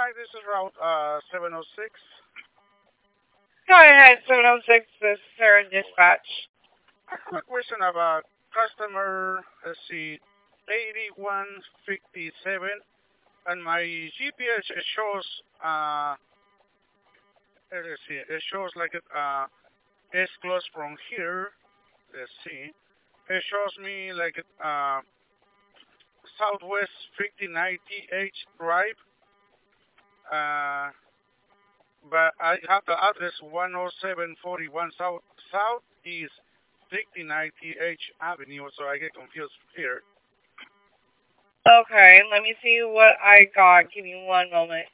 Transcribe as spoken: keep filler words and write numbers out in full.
Hi, this is Route uh, seven oh six. Go ahead, seven oh six, this is Sarah Dispatch. I have a question about customer, let's see, eighty-one fifty-seven, and my G P S it shows, uh, let's see, it shows like it, uh, it's close from here. Let's see. It shows me like it, uh, Southwest fifty ninety H Drive, uh, but I have the address one oh seven forty-one South Southeast fifty ninety H Avenue, so I get confused here. Okay, let me see what I got. Give me one moment.